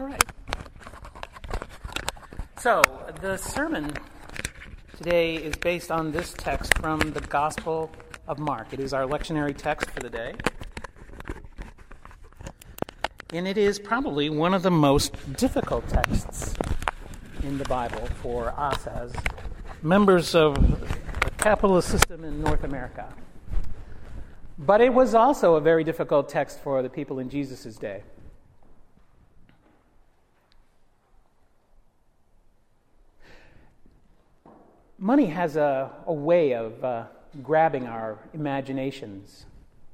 All right. So, the sermon today is based on this text from the Gospel of Mark. It is our lectionary text for the day. And it is probably one of the most difficult texts in the Bible for us as members of the capitalist system in North America. But it was also a very difficult text for the people in Jesus' day. Money has a way of grabbing our imaginations.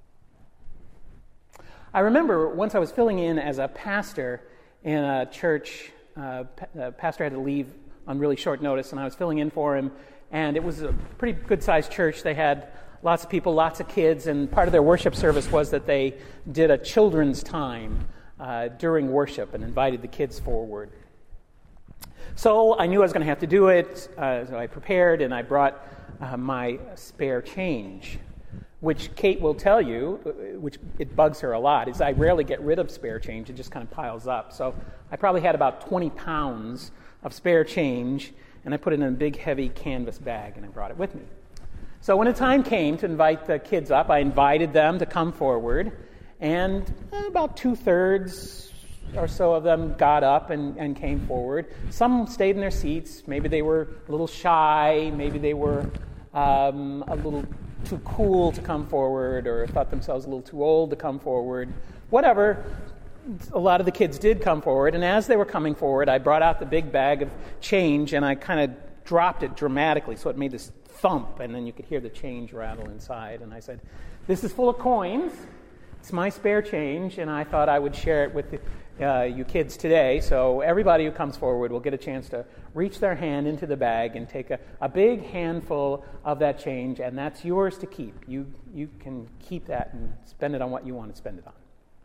I remember once I was filling in as a pastor in a church. The pastor had to leave on really short notice, and I was filling in for him. And it was a pretty good-sized church. They had lots of people, lots of kids, and part of their worship service was that they did a children's time during worship and invited the kids forward. So I knew I was going to have to do it, so I prepared, and I brought my spare change, which Kate will tell you, which it bugs her a lot, is I rarely get rid of spare change. It just kind of piles up. So I probably had about 20 pounds of spare change, and I put it in a big, heavy canvas bag, and I brought it with me. So when the time came to invite the kids up, I invited them to come forward, and about 2/3 or so of them got up and came forward. Some stayed in their seats. Maybe they were a little shy. Maybe they were a little too cool to come forward, or thought themselves a little too old to come forward. Whatever. A lot of the kids did come forward, and as they were coming forward, I brought out the big bag of change, and I kind of dropped it dramatically, so it made this thump, and then you could hear the change rattle inside. And I said, "This is full of coins. It's my spare change, and I thought I would share it with you kids today, so everybody who comes forward will get a chance to reach their hand into the bag and take a big handful of that change, and that's yours to keep. You can keep that and spend it on what you want to spend it on."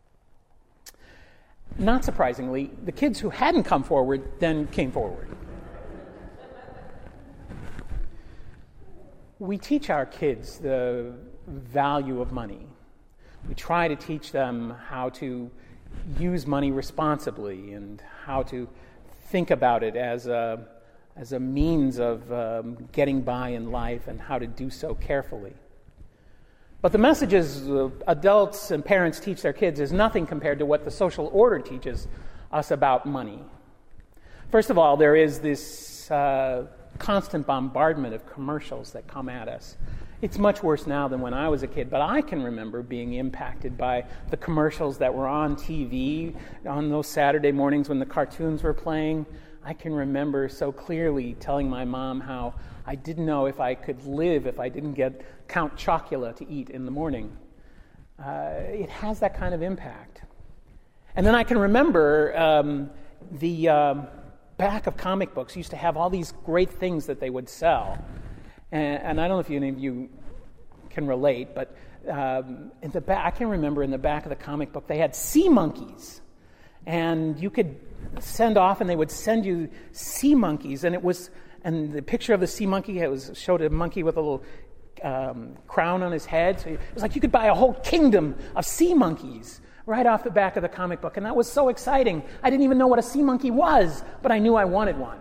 Not surprisingly, the kids who hadn't come forward then came forward. We teach our kids the value of money. We try to teach them how to use money responsibly and how to think about it as a means of getting by in life and how to do so carefully. But the messages adults and parents teach their kids is nothing compared to what the social order teaches us about money. First of all, there is this constant bombardment of commercials that come at us. It's much worse now than when I was a kid, but I can remember being impacted by the commercials that were on TV on those Saturday mornings when the cartoons were playing. I can remember so clearly telling my mom how I didn't know if I could live if I didn't get Count Chocula to eat in the morning. It has that kind of impact. And then I can remember the back of comic books used to have all these great things that they would sell. And I don't know if any of you can relate, but in the back, I can remember in the back of the comic book, they had sea monkeys. And you could send off, and they would send you sea monkeys. And the picture of the sea monkey, showed a monkey with a little crown on his head. So it was like you could buy a whole kingdom of sea monkeys right off the back of the comic book. And that was so exciting. I didn't even know what a sea monkey was, but I knew I wanted one.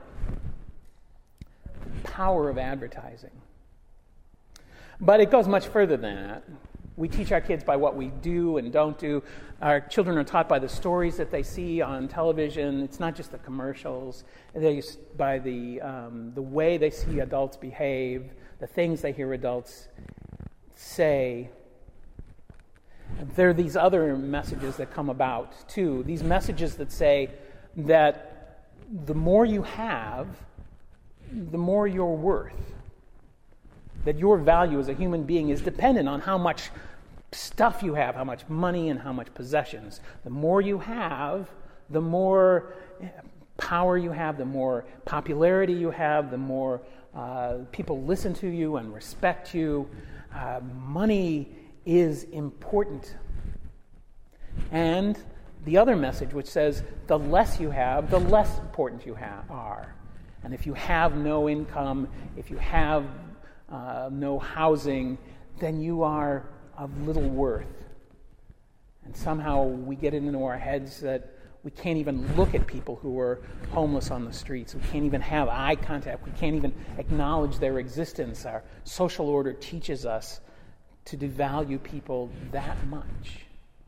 The power of advertising. But it goes much further than that. We teach our kids by what we do and don't do. Our children are taught by the stories that they see on television. It's not just the commercials. By the way they see adults behave, the things they hear adults say. There are these other messages that come about, too. These messages that say that the more you have, the more you're worth. That your value as a human being is dependent on how much stuff you have, how much money and how much possessions. The more you have, the more power you have, the more popularity you have, the more people listen to you and respect you. Money is important. And the other message which says the less you have, the less important you are. And if you have no income, if you have no housing, then you are of little worth. And somehow we get it into our heads that we can't even look at people who are homeless on the streets. We can't even have eye contact. We can't even acknowledge their existence. Our social order teaches us to devalue people that much.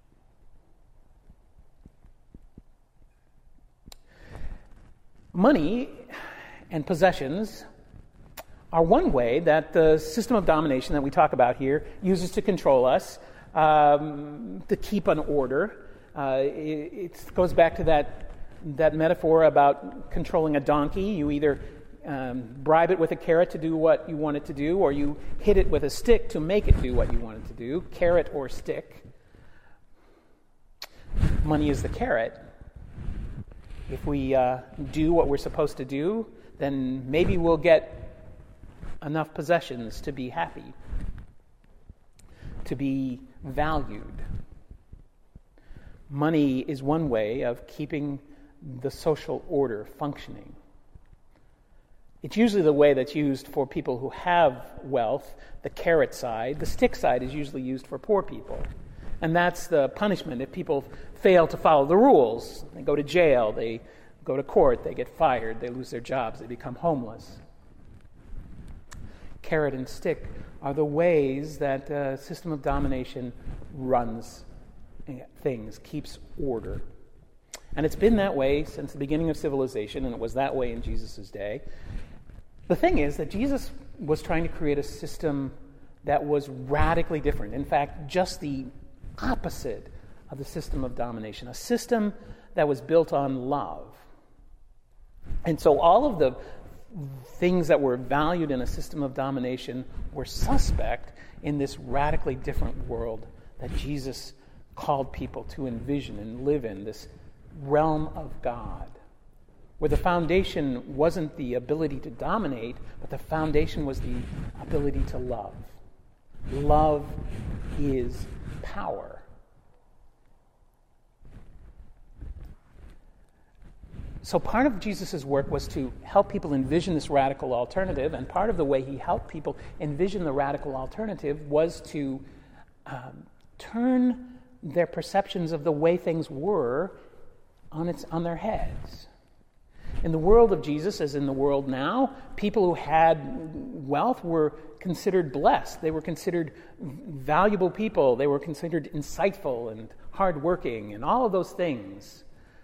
Money and possessions are one way that the system of domination that we talk about here uses to control us, to keep an order. It goes back to that metaphor about controlling a donkey. You either bribe it with a carrot to do what you want it to do, or you hit it with a stick to make it do what you want it to do, carrot or stick. Money is the carrot. If we do what we're supposed to do, then maybe we'll get enough possessions to be happy, to be valued. Money is one way of keeping the social order functioning. It's usually the way that's used for people who have wealth, the carrot side. The stick side is usually used for poor people. And that's the punishment if people fail to follow the rules. They go to jail, they go to court, they get fired, they lose their jobs, they become homeless. Carrot and stick are the ways that the system of domination runs things, keeps order. And it's been that way since the beginning of civilization, and it was that way in Jesus' day. The thing is that Jesus was trying to create a system that was radically different. In fact, just the opposite of the system of domination, a system that was built on love. And so all of the things that were valued in a system of domination were suspect in this radically different world that Jesus called people to envision and live in, this realm of God, where the foundation wasn't the ability to dominate, but the foundation was the ability to love. Love is power. So part of Jesus' work was to help people envision this radical alternative, and part of the way he helped people envision the radical alternative was to turn their perceptions of the way things were on their heads. In the world of Jesus, as in the world now, people who had wealth were considered blessed. They were considered valuable people. They were considered insightful and hardworking and all of those things.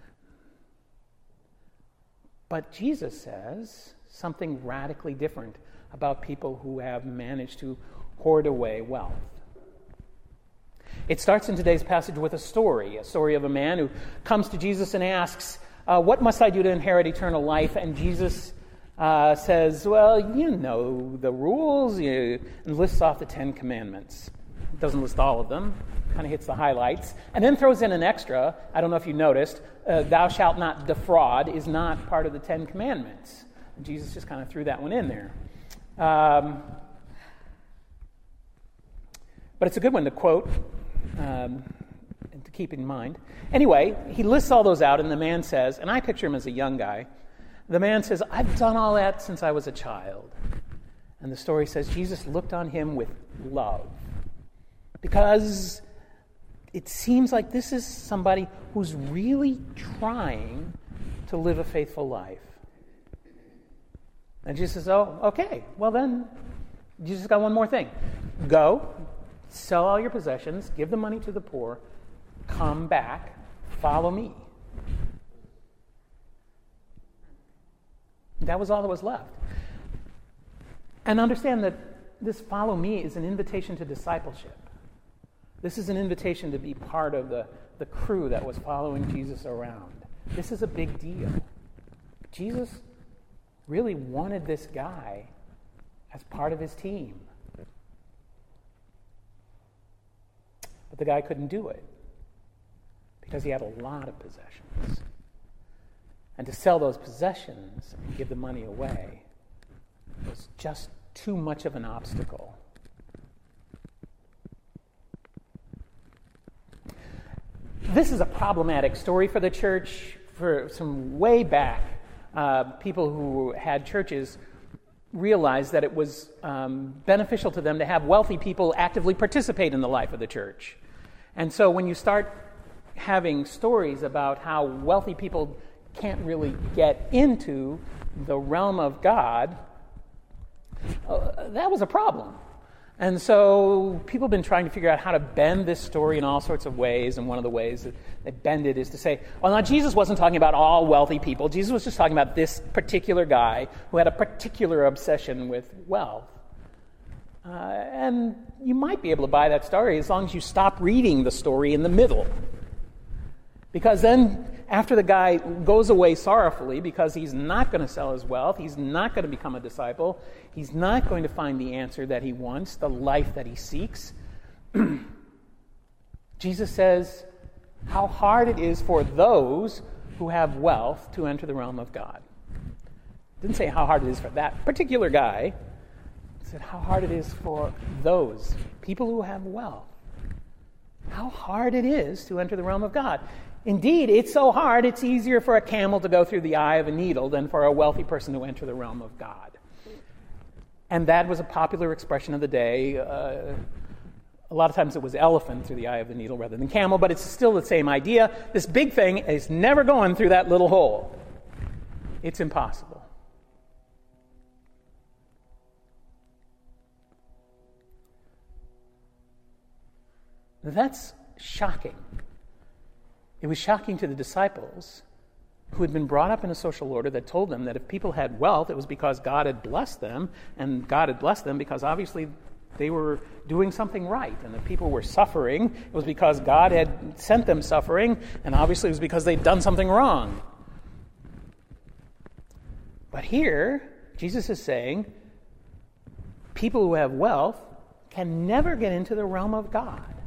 But Jesus says something radically different about people who have managed to hoard away wealth. It starts in today's passage with a story of a man who comes to Jesus and asks, what must I do to inherit eternal life? And Jesus says, well, you know the rules, and lists off the 10 Commandments. Doesn't list all of them, kind of hits the highlights, and then throws in an extra. I don't know if you noticed, thou shalt not defraud is not part of the 10 Commandments. And Jesus just kind of threw that one in there. But it's a good one to quote and to keep in mind. Anyway, he lists all those out, and the man says, and I picture him as a young guy, the man says, I've done all that since I was a child. And the story says Jesus looked on him with love, because it seems like this is somebody who's really trying to live a faithful life. And Jesus says, oh, okay, well then, Jesus got one more thing. Go, sell all your possessions, give the money to the poor, come back, follow me. That was all that was left. And understand that this follow me is an invitation to discipleship. This is an invitation to be part of the crew that was following Jesus around. This is a big deal. Jesus really wanted this guy as part of his team. But the guy couldn't do it because he had a lot of possessions. And to sell those possessions and give the money away was just too much of an obstacle. This is a problematic story for the church. For some way back, people who had churches realized that it was beneficial to them to have wealthy people actively participate in the life of the church. And so when you start having stories about how wealthy people can't really get into the realm of God, that was a problem. And so people have been trying to figure out how to bend this story in all sorts of ways, and one of the ways that they bend it is to say, well, now Jesus wasn't talking about all wealthy people. Jesus was just talking about this particular guy who had a particular obsession with wealth. And you might be able to buy that story as long as you stop reading the story in the middle. Because then, after the guy goes away sorrowfully because he's not going to sell his wealth, he's not going to become a disciple, he's not going to find the answer that he wants, the life that he seeks, Jesus says how hard it is for those who have wealth to enter the realm of God. Didn't say how hard it is for that particular guy. It said how hard it is for those people who have wealth. How hard it is to enter the realm of God. Indeed, it's so hard, it's easier for a camel to go through the eye of a needle than for a wealthy person to enter the realm of God. And that was a popular expression of the day. A lot of times it was elephant through the eye of the needle rather than camel, but it's still the same idea. This big thing is never going through that little hole. It's impossible. That's shocking. It was shocking to the disciples who had been brought up in a social order that told them that if people had wealth, it was because God had blessed them, and God had blessed them because obviously they were doing something right. And if people were suffering, it was because God had sent them suffering, and obviously it was because they'd done something wrong. But here, Jesus is saying, people who have wealth can never get into the realm of God.